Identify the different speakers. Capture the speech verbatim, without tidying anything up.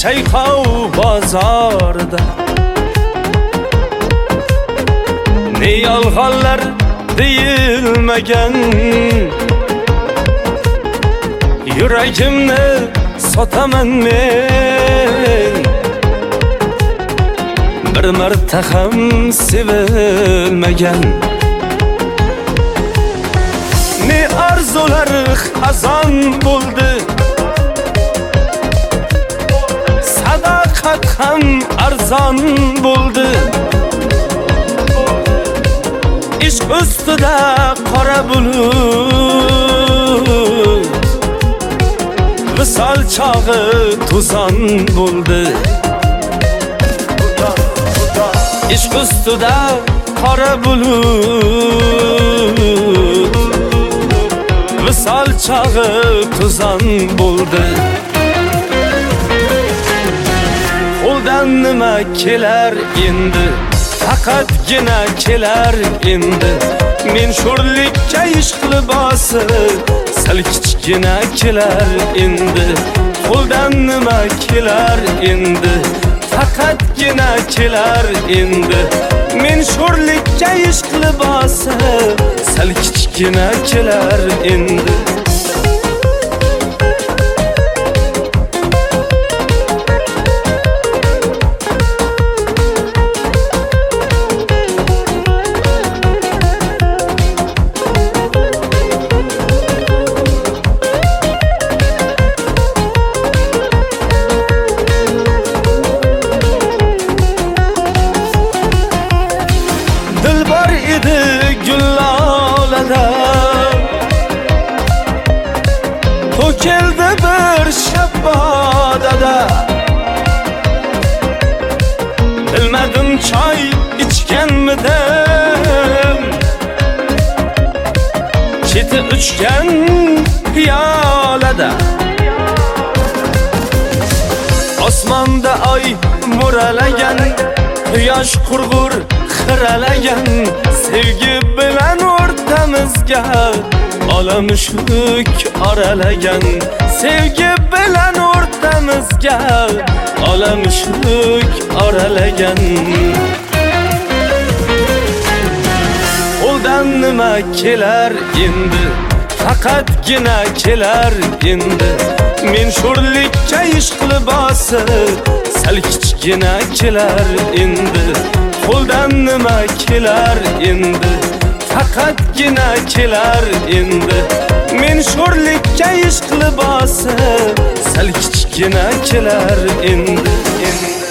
Speaker 1: chayqov bozorida ne yolg'onlar deyilmagan, yuragimni sotaman men, bir marta ham sevilmagan. Ne arzular xazon bo'ldi, sadaqat ham arzon bo'ldi. Ishq ustida qora bulut, visol chog'i tuzon bo'ldi. Ishq ustida qora bulut, visol chog'i tuzon bo'ldi. Qo'ldan nima kelar endi, faqatgina kelar endi. Men sho'rlikka ishq libosi sal kichkina kelar endi. Qo'ldan nima kelar endi, faqatgina kelar endi. Men sho'rlikka ishq libosi sal kichkina kelar endi. Dilbar edi gullolada, to'kildi bir shabbodada. Bilmadim choy ichganmidim, cheti uchgan piyolada. Osmonda oy mo'ralagan, quyosh qurg'ur xiralagan. Sevgi bilan o'rtamizga olamushuk oralagan. Sevgi bilan o'rtamizga olamushuk oralagan. Qo'ldan nima kelar endi, faqatgina kelar endi. Men sho'rlikka ishq libosi sal kichkina kelar endi. Qo'ldan nima kelar endi, faqatgina kelar endi. Men sho'rlikka ishq libosi sal kichkina kelar endi.